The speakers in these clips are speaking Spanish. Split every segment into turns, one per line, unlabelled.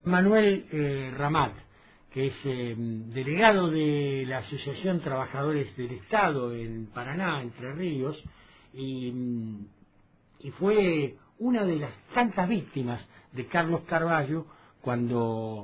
Manuel Ramat, que es delegado de la Asociación Trabajadores del Estado en Paraná, Entre Ríos, y fue una de las tantas víctimas de Carlos Carvalho cuando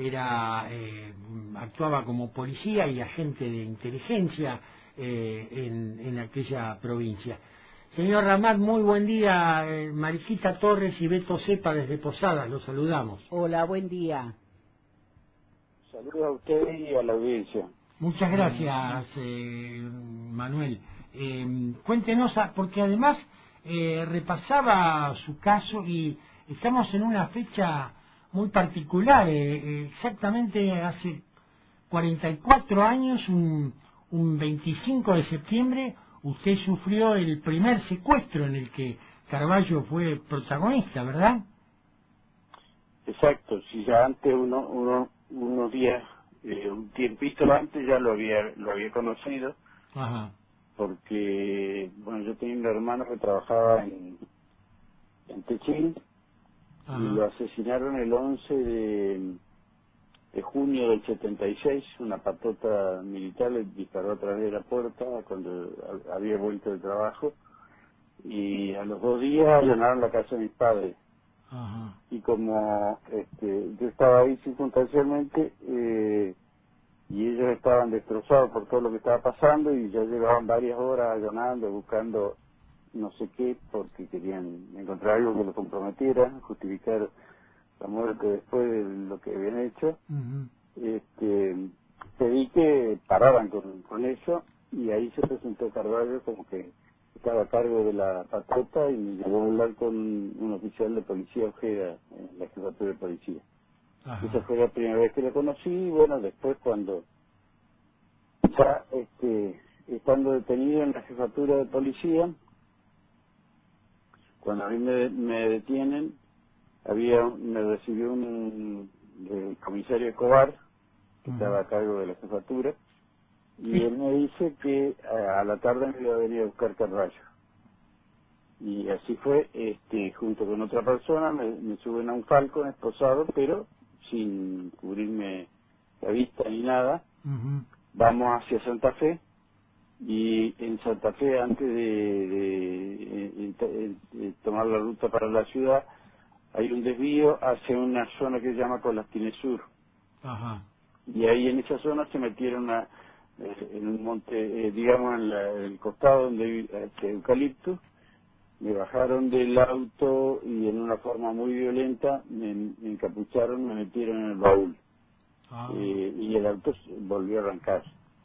actuaba como policía y agente de inteligencia en aquella provincia. Señor Ramat, muy buen día. Mariquita Torres y Beto Cepa desde Posadas, los saludamos.
Hola, buen día.
Saludos a usted y a la audiencia.
Muchas gracias, Manuel. Cuéntenos, porque además repasaba su caso y estamos en una fecha muy particular. Exactamente hace 44 años, un 25 de septiembre, usted sufrió el primer secuestro en el que Carvalho fue protagonista, ¿verdad?
Exacto, si ya antes unos días, un tiempito antes ya lo había conocido.
Ajá.
Porque, bueno, yo tenía un hermano que trabajaba en Techín. Ajá. Y lo asesinaron el 11 de junio del 76, una patota militar le disparó a través de la puerta cuando había vuelto del trabajo, y a los 2 días allanaron la casa de mis padres.
Ajá.
Y como yo estaba ahí circunstancialmente, y ellos estaban destrozados por todo lo que estaba pasando, y ya llevaban varias horas allanando, buscando no sé qué, porque querían encontrar algo que lo comprometiera, justificar la muerte después de lo que habían hecho. Pedí que pararan con eso, y ahí se presentó Carvalho como que estaba a cargo de la patota, y me llevó a hablar con un oficial de policía Ojeda en la jefatura de policía. Ajá. Esa fue la primera vez que lo conocí, y bueno, después cuando ya estando detenido en la jefatura de policía, cuando a mí me detienen, me recibió el comisario Escobar, que estaba a cargo de la jefatura, y él me dice que a la tarde me iba a venir a buscar Carvalho. Y así fue, junto con otra persona, me suben a un Falcon esposado, pero sin cubrirme la vista ni nada. Vamos hacia Santa Fe, y en Santa Fe, antes de tomar la ruta para la ciudad, hay un desvío hacia una zona que se llama Colastines Sur.
Ajá.
Y ahí en esa zona se metieron en un monte, digamos en el costado donde hay eucalipto. Me bajaron del auto y en una forma muy violenta me encapucharon, me metieron en el baúl. Y el auto volvió a arrancar.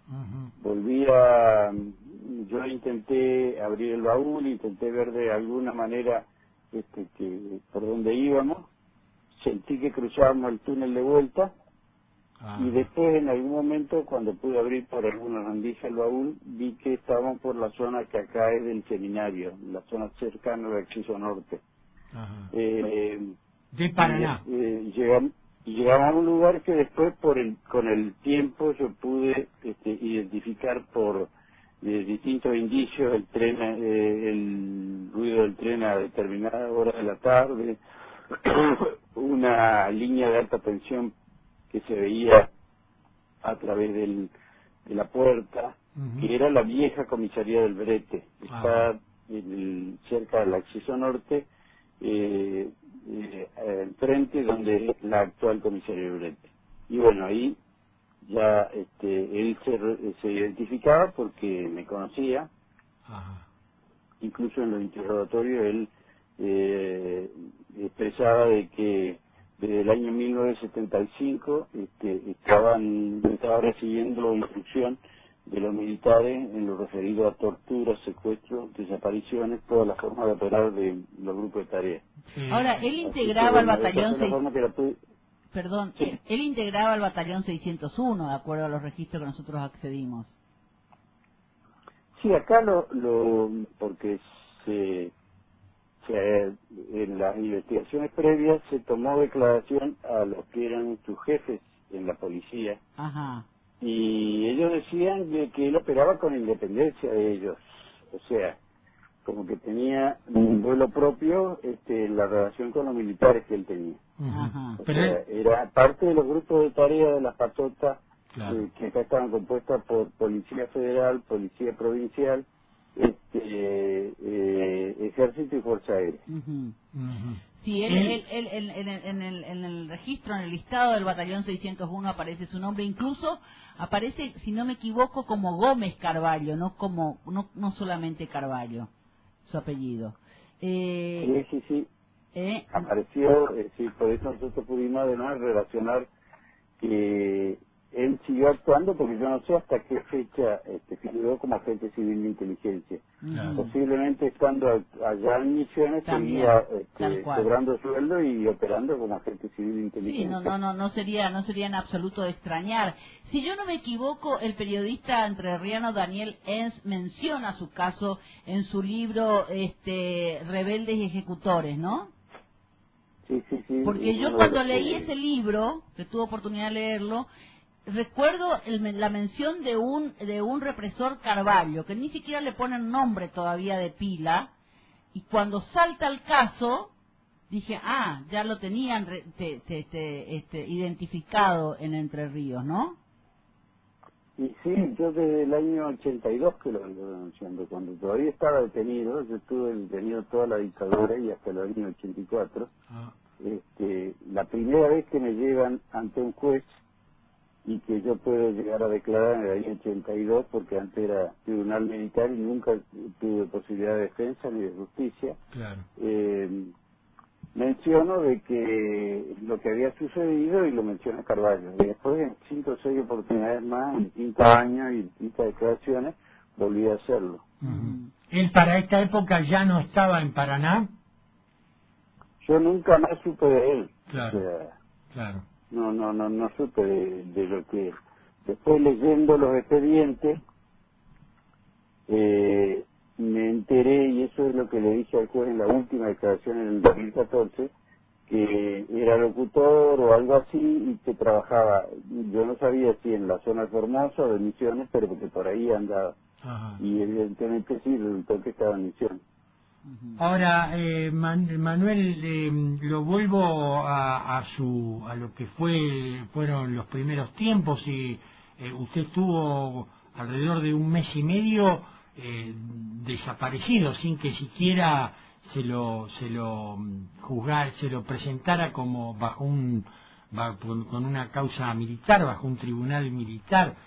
Yo intenté abrir el baúl, intenté ver de alguna manera por dónde íbamos. Sentí que cruzábamos el túnel de vuelta. Y después, en algún momento, cuando pude abrir por alguna rendija el baúl, vi que estábamos por la zona que acá es del seminario, la zona cercana al acceso norte.
De Paraná.
Llegamos a un lugar que después, con el tiempo, yo pude identificar por distintos indicios: el tren, el ruido del tren a determinada hora de la tarde, una línea de alta tensión que se veía a través de la puerta, que era la vieja comisaría del Brete. Está cerca del acceso norte, enfrente donde es la actual comisaría del Brete. Y bueno, ahí ya él se identificaba porque me conocía. Incluso en los interrogatorios él expresaba de que desde el año 1975 estaba recibiendo instrucción de los militares en lo referido a torturas, secuestros, desapariciones, todas las formas de operar de los grupos de tareas.
Ahora, él integraba el batallón
Sí.
Él integraba el batallón 601, de acuerdo a los registros que nosotros accedimos.
Sí, acá porque en las investigaciones previas se tomó declaración a los que eran sus jefes en la policía.
Ajá.
Y ellos decían que él operaba con independencia de ellos, o sea, como que tenía un vuelo propio la relación con los militares que él tenía.
Ajá.
O sea, era parte de los grupos de tarea de las patotas,
claro.
que acá estaban compuestas por Policía Federal, Policía Provincial, Ejército y Fuerza Aérea.
Ujú.
Ujú.
Sí, él en el registro, en el listado del batallón 601 aparece su nombre, incluso aparece, si no me equivoco, como Gómez Carvalho, no solamente Carvalho, su apellido.
Sí. Apareció, sí, por eso nosotros pudimos además relacionar que él siguió actuando, porque yo no sé hasta qué fecha figuró como agente civil de inteligencia.
Claro.
Posiblemente estando allá en Misiones
También,
seguía
tal cual.
cobrando sueldo y operando como agente civil de
Sí,
inteligencia.
no sería en absoluto de extrañar. Si yo no me equivoco, el periodista entrerriano Daniel Enz menciona su caso en su libro Rebeldes y Ejecutores, ¿no?
Sí.
Porque yo cuando leí ese libro, que tuve oportunidad de leerlo, recuerdo la mención de un represor Carvalho, que ni siquiera le ponen nombre todavía de pila, y cuando salta el caso, dije, ya lo tenían identificado en Entre Ríos, ¿no?
Y sí, yo desde el año 82 que lo vengo denunciando, cuando todavía estaba detenido, yo estuve detenido toda la dictadura y hasta el año 84.
Ah,
La primera vez que me llevan ante un juez y que yo puedo llegar a declarar en el año 82, porque antes era tribunal militar y nunca tuve posibilidad de defensa ni de justicia,
claro.
menciono de que lo que había sucedido, y lo menciona Carvalho, y después en 5 o 6 oportunidades más, en distintos años y distintas declaraciones, volví a hacerlo.
Ujú. ¿Él para esta época ya no estaba en Paraná?
Yo nunca más supe de él.
Claro,
O sea,
claro.
no supe de lo que... Después leyendo los expedientes, me enteré, y eso es lo que le dije al juez en la última declaración en el 2014, que era locutor o algo así y que trabajaba, yo no sabía si en la zona de Formosa o de Misiones, pero porque por ahí andaba.
Ajá.
Y evidentemente sí, resultó que estaba en Misiones.
Ahora, Manuel, lo vuelvo a lo que fueron los primeros tiempos y usted estuvo alrededor de un mes y medio desaparecido sin que siquiera se lo juzgara, se lo presentara como con una causa militar, bajo un tribunal militar.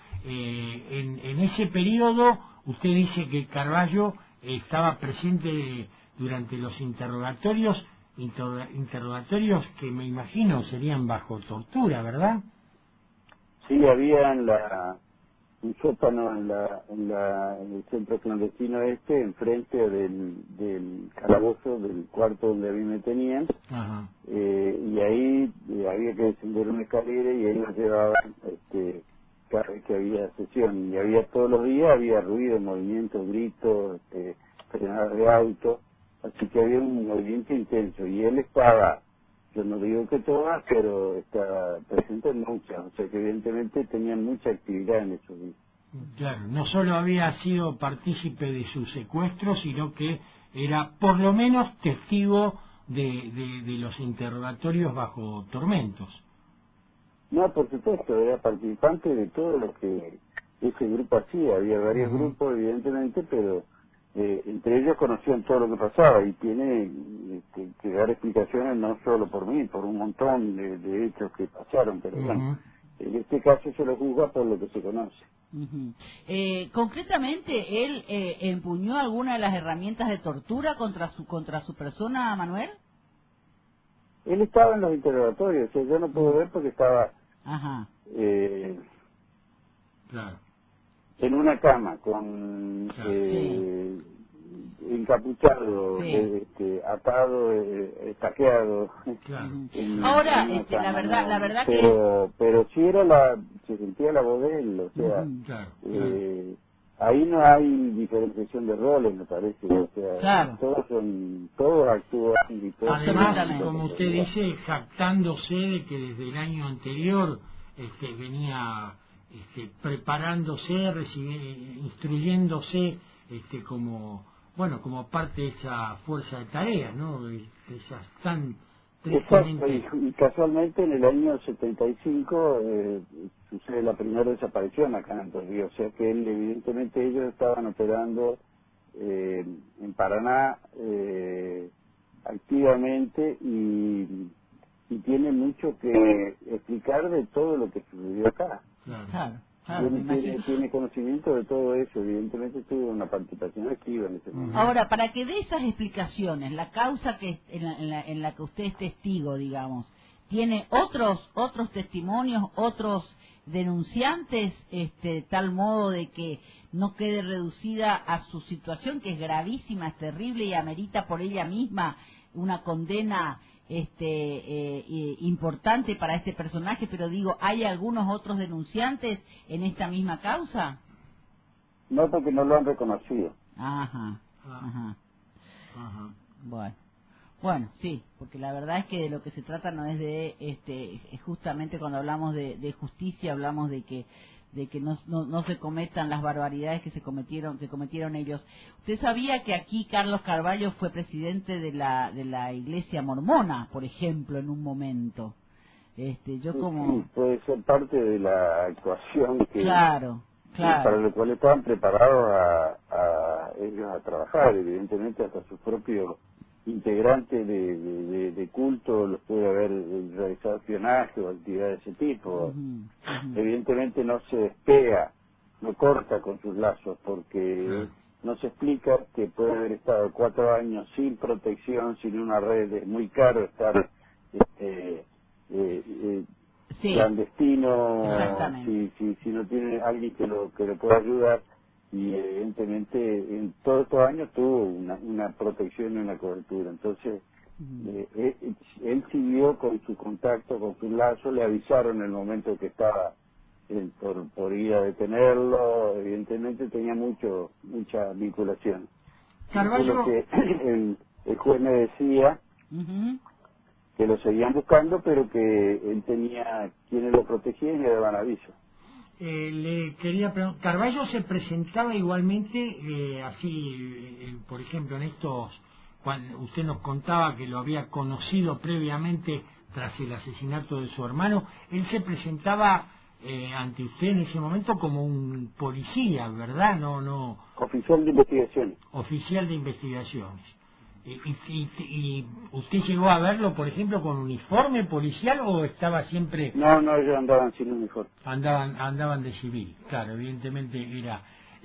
En ese periodo, usted dice que Carvalho estaba presente durante los interrogatorios que me imagino serían bajo tortura, ¿verdad?
Sí, había un sótano en el centro clandestino enfrente del calabozo del cuarto donde a mí me tenían.
Ajá.
Y ahí había que descender una escalera y ahí nos llevaban cada vez que había sesión, y había todos los días, había ruido, movimientos, gritos, frenadas de auto, así que había un movimiento intenso, y él estaba, yo no digo que todas, pero estaba presente en muchas, o sea que evidentemente tenían mucha actividad en esos días.
Claro, no solo había sido partícipe de su secuestro, sino que era por lo menos testigo de los interrogatorios bajo tormentos.
No, por supuesto, era participante de todo lo que ese grupo hacía. Había varios grupos, evidentemente, pero entre ellos conocían todo lo que pasaba y tiene que dar explicaciones no solo por mí, por un montón de hechos que pasaron, pero bueno, en este caso se lo juzga por lo que se conoce.
Concretamente, ¿él empuñó alguna de las herramientas de tortura contra su persona, Manuel?
Él estaba en los interrogatorios, o sea, yo no puedo ver porque estaba
Claro.
en una cama con encapuchado, atado, estaqueado.
Claro.
Ahora, la verdad
pero sí se sentía la voz de él, o sea,
claro.
ahí no hay diferenciación de roles, me parece, o sea, todos actúan y todos.
Además, como usted dice, jactándose de que desde el año anterior venía preparándose, instruyéndose como parte de esa fuerza de tareas, ¿no? Esas tan
Exacto, y casualmente en el año 75 sucede la primera desaparición acá en Entre Ríos, o sea que evidentemente ellos estaban operando en Paraná activamente y tiene mucho que explicar de todo lo que sucedió acá.
Claro.
Tiene conocimiento de todo eso, evidentemente tuvo una participación activa en ese momento.
Ahora, para que dé esas explicaciones, la causa que en la que usted es testigo, digamos, ¿tiene otros testimonios, otros denunciantes, de tal modo de que no quede reducida a su situación, que es gravísima, es terrible y amerita por ella misma una condena importante para este personaje? Pero digo, ¿hay algunos otros denunciantes en esta misma causa?
No, porque no lo han reconocido.
Ajá. Bueno, sí, porque la verdad es que de lo que se trata no es de, es justamente cuando hablamos de justicia, hablamos de que no se cometan las barbaridades que cometieron ellos. ¿Usted sabía que aquí Carlos Carvalho fue presidente de la Iglesia Mormona, por ejemplo, en un momento?
Sí, puede ser parte de la actuación que
claro.
para lo cual estaban preparados a ellos a trabajar, evidentemente hasta sus propios integrantes de culto los puede haber realizado espionaje o actividades de ese tipo. Evidentemente no se despega, no corta con sus lazos, porque no se explica que puede haber estado 4 años sin protección, sin una red. Es muy caro estar clandestino si no tiene alguien que lo pueda ayudar, y evidentemente en todos estos años tuvo una protección y una cobertura. Entonces él siguió con su contacto, con su lazo. Le avisaron en el momento que estaba por ir a detenerlo. Evidentemente tenía mucha vinculación.
Carvalho,
Que el juez me decía que lo seguían buscando, pero que él tenía quienes lo protegían y le daban aviso.
Le quería preguntar, Carvalho se presentaba igualmente así, por ejemplo, en estos, cuando usted nos contaba que lo había conocido previamente tras el asesinato de su hermano, él se presentaba ante usted en ese momento como un policía, ¿verdad? No.
Oficial de investigaciones.
Oficial de investigaciones. ¿Y usted llegó a verlo, por ejemplo, con uniforme policial o estaba siempre...?
No, ellos andaban sin uniforme.
Andaban de civil, claro, evidentemente era...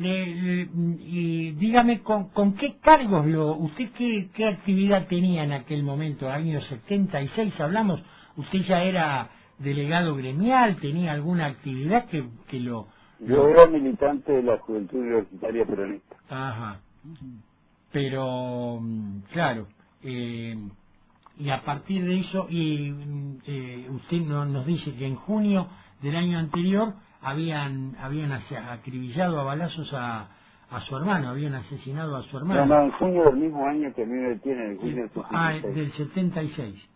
y dígame, ¿con qué cargos usted qué actividad tenía en aquel momento, año 76 hablamos? ¿Usted ya era delegado gremial, tenía alguna actividad que lo...?
Yo era militante de la Juventud Universitaria Peronista.
Ajá. Pero, claro, y a partir de eso, usted nos dice que en junio del año anterior habían acribillado a balazos a su hermano, habían asesinado a su hermano.
No, en junio del mismo año que a mí me detienen, en junio
del 76.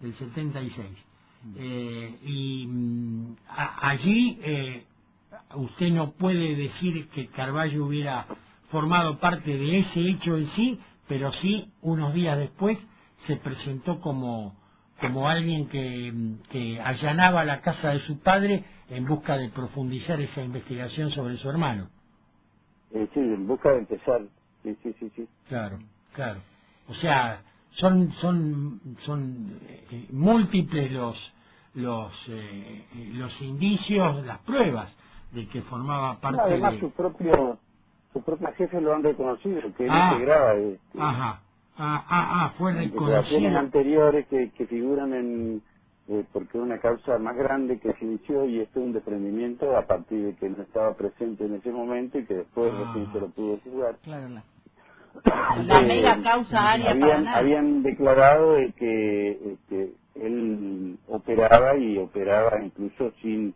Allí usted no puede decir que Carvalho hubiera formado parte de ese hecho en sí, pero sí unos días después se presentó como alguien que allanaba la casa de su padre en busca de profundizar esa investigación sobre su hermano.
Sí, en busca de empezar. Sí.
Claro. O sea, son múltiples los indicios, las pruebas de que formaba parte
además
de...
su propio jefe lo han reconocido, que él integraba.
Fue reconocido.
Declaraciones anteriores que figuran porque es una causa más grande que se inició, y esto es un desprendimiento a partir de que no estaba presente en ese momento y que después recién se lo pudo juzgar.
Claro, la mega causa área Paraná.
Habían declarado de que él operaba incluso sin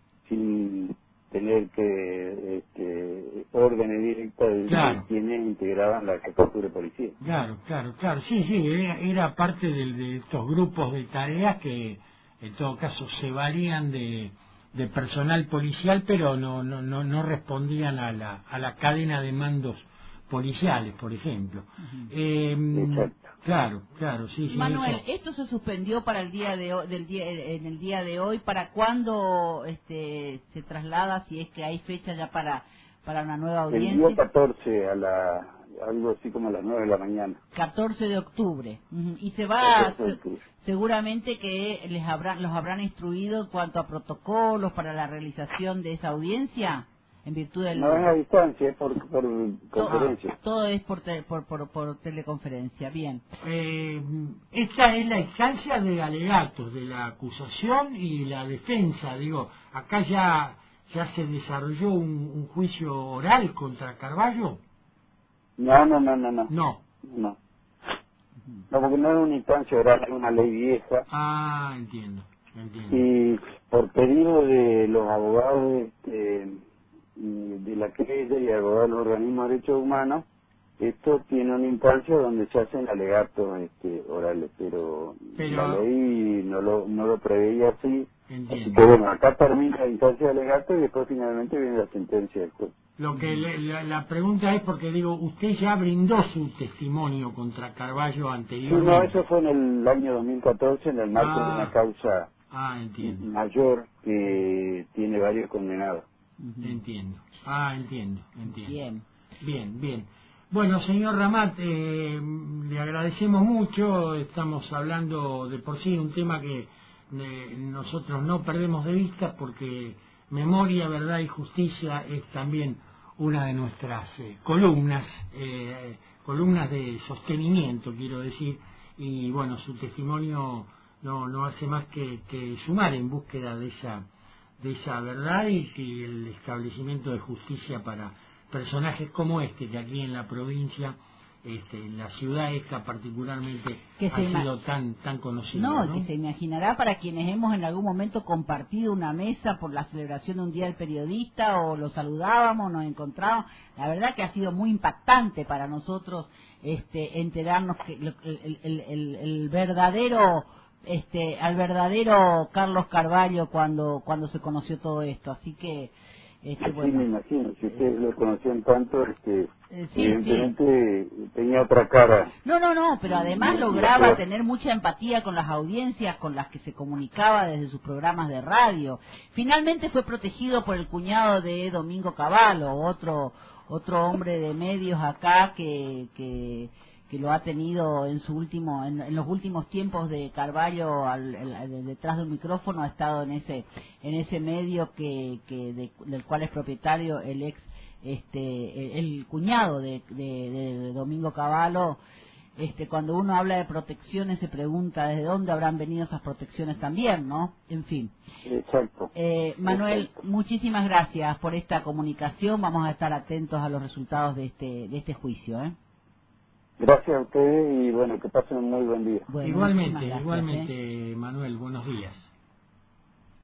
tener que órdenes directas de quienes integraban la jefatura de policía.
Claro, sí, era parte de estos grupos de tareas que en todo caso se valían de personal policial, pero no respondían a la cadena de mandos policiales, por ejemplo. Claro, claro, sí, sí.
Manuel,
eso.
esto se suspendió para el día de hoy, en el día de hoy. ¿Para cuándo se traslada, si es que hay fecha ya para una nueva
El
audiencia?
día 14 algo así como a las 9 de la mañana.
14 de octubre. Ujú. Y se
14 de octubre.
seguramente que los habrán instruido en cuanto a protocolos para la realización de esa audiencia, en virtud del...
No es a distancia, es por conferencia.
Todo es por teleconferencia, bien.
Esta es la instancia de alegatos de la acusación y la defensa. Digo, acá ya se desarrolló un juicio oral contra Carballo.
No.
No.
No, porque no es una instancia oral, es una ley vieja.
Ah, entiendo.
Y por pedido de los abogados de la querella y abogados del organismo de derechos humanos, esto tiene una instancia donde se hacen alegatos orales, pero la ley no lo preveía así.
Entiendo.
Así que bueno, acá termina la instancia de alegato y después finalmente viene la sentencia del juez.
Lo que la pregunta es porque digo, usted ya brindó su testimonio contra Carballo
Sí,
anteriormente.
no, eso fue en el año 2014 en el marco de una causa
entiendo.
mayor que tiene varios condenados.
Entiendo. Entiendo. Bien. Bueno, señor Ramat, le agradecemos mucho. Estamos hablando de por sí un tema que nosotros no perdemos de vista porque memoria, verdad y justicia es también una de nuestras columnas de sostenimiento, quiero decir, y bueno, su testimonio no hace más que sumar en búsqueda de esa verdad y el establecimiento de justicia para personajes como que aquí en la provincia, en la ciudad esta particularmente, ha sido tan conocido.
No, que se imaginará para quienes hemos en algún momento compartido una mesa por la celebración de un día del periodista, o lo saludábamos, nos encontrábamos. La verdad que ha sido muy impactante para nosotros enterarnos que el verdadero al verdadero Carlos Carballo cuando se conoció todo esto. Así que
Sí,
bueno,
me imagino, si ustedes lo conocían tanto, evidentemente
sí.
tenía otra cara.
No, pero además lograba tener mucha empatía con las audiencias con las que se comunicaba desde sus programas de radio. Finalmente fue protegido por el cuñado de Domingo Cavallo, otro hombre de medios acá que lo ha tenido en los últimos tiempos de Carballo detrás de un micrófono, ha estado en ese medio del cual es propietario el cuñado de Domingo Cavallo. Cuando uno habla de protecciones se pregunta desde dónde habrán venido esas protecciones también, ¿no? En fin.
Exacto.
Manuel,
Exacto.
Muchísimas gracias por esta comunicación. Vamos a estar atentos a los resultados de este juicio,
Gracias a ustedes y bueno, que pasen un muy buen día.
Bueno,
igualmente,
gracias,
igualmente, Manuel, buenos días.